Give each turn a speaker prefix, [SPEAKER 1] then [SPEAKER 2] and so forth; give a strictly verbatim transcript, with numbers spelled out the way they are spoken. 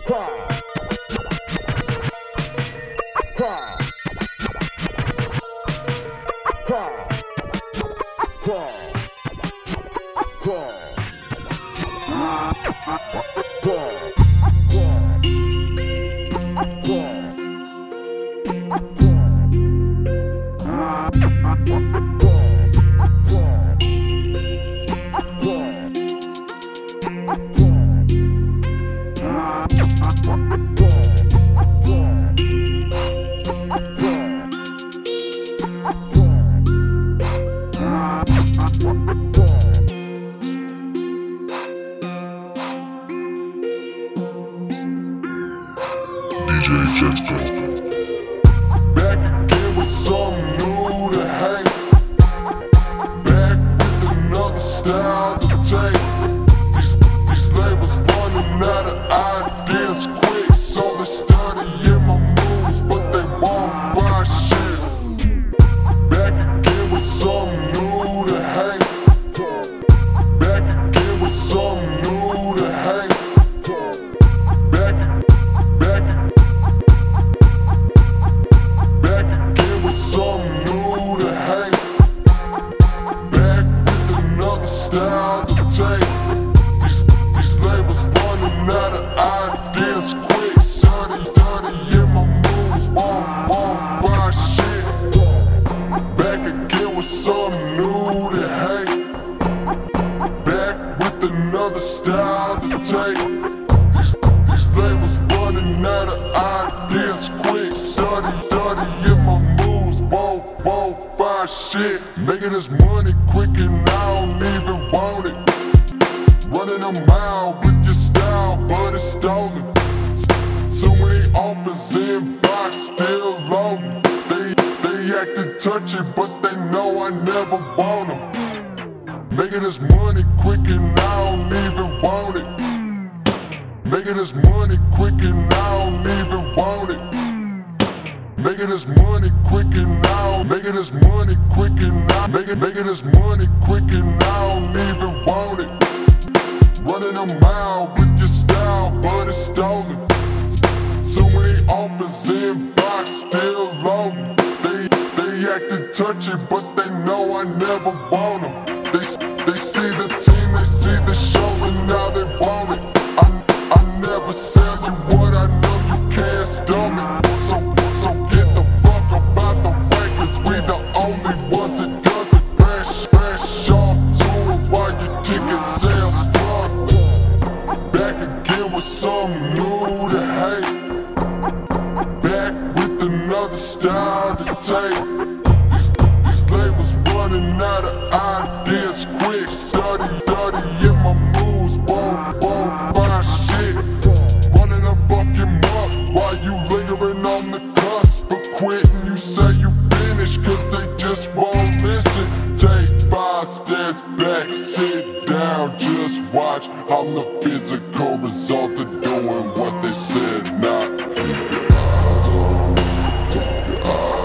[SPEAKER 1] Back again with something new to hate. Back with another style to take. These, these labels running out of ideas quick, so they studying my moves, but they won't find shit. Back again with something new to hate. Back again with something new to hate. Back, back. Back again with something new to hate. Back with another style to take. These, these labels running out of ideas quick. Study, studying my moves, won't, won't find shit. Back again with something new to hate. Back with another style to take. These, these labels running out of ideas quick. Study, studying my moves, won't, won't find shit. Making this money quick and I don't even want it. Running a mile with your style, but it's stolen. So many offers in box, still loading. They, they acting touchy, but they know I never want them. Making this money quick and I don't even want it. Making this money quick and I don't even want it. Making this money quick and I don't, making this money quick and I, making, making this money quick and I don't even want it. Running a mile with your style, but it's stolen. So many offers in box, still loading. They, they acting touchy, but they know I never want them. They, they see the team, they see the shows, and now they want it. I, I never sell you what I know you can't stomach. So, so get the fuck up out the way, cause we the only ones that does it. Crash, crash off to it while your ticket sales start. Back again with something new to hate. Back with another style to take. These, these labels running out of ideas quick. Study, study in my moves, won't, won't find shit. Running a fucking up while you lingering on the cusp of quitting. You say you finished cause they just won't listen. Take five steps back, sit down, just watch. I'm the physical result of doing what they said not. Keep your eyes on, keep your eyes